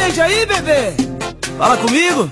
Atende aí, bebê. Fala comigo.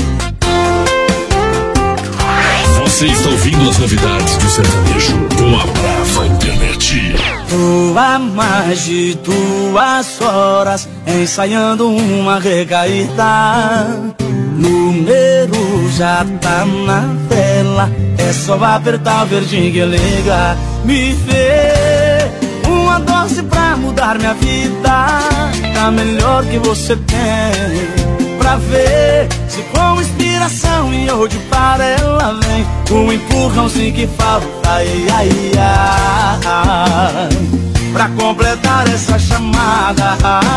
Você está ouvindo as novidades do sertanejo com a Brava Internet. Tô há mais de 2 horas ensaiando uma recaída. Número já tá na tela, é só apertar o verdinho que liga. Me vê uma dose pra mudar minha vida, a melhor que você tem. Pra ver se com inspiração e hoje para ela vem um empurrãozinho que falta, ai, ai, ai, pra completar essa chamada.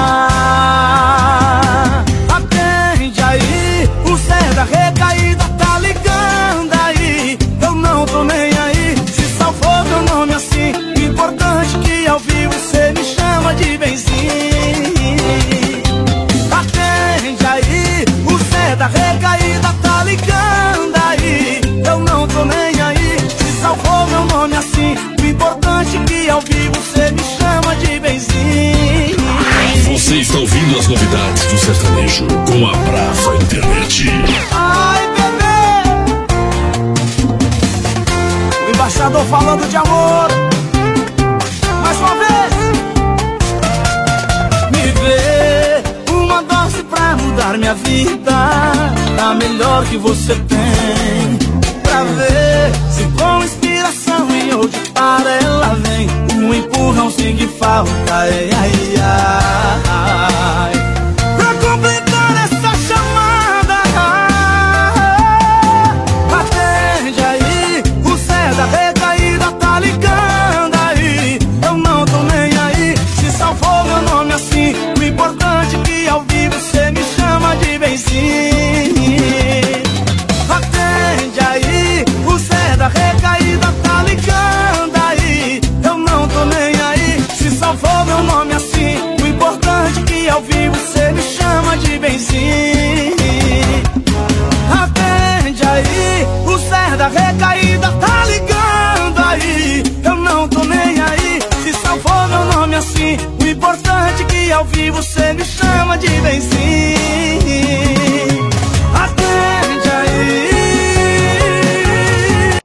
Atende aí, o Zé da recaída tá ligando aí. Eu não tô nem aí, se salvou meu nome assim. Importante que ao vivo cê me chama de benzinho. Atende aí, o Zé da recaída tá ligando aí. Eu não tô nem aí, se salvou meu nome assim. O importante que ao vivo cê me chama de benzinho. Você está ouvindo as novidades do sertanejo com a Brava Internet. Ai, bebê, o embaixador falando de amor. Mais uma vez. Me vê uma dose pra mudar minha vida, a melhor que você tem. Pra ver se com inspiração e hoje para ela vem um empurrãozinho que falta, ai, ai, ai, pra completar essa chamada. Atende aí, o Zé da recaída tá ligando aí. Eu não tô nem aí, se salvou meu nome assim. O importante é que ao vivo cê me chama de benzinho. Atende aí, o Zé da recaída tá ligando aí. Eu não tô nem aí, se salvou meu nome assim. O importante é que ao vivo cê me chama de benzinho. Atende aí, o Zé da recaída tá ligando aí. Eu não tô nem aí, se salvou meu nome assim. O importante é que ao vivo cê me chama de benzinho.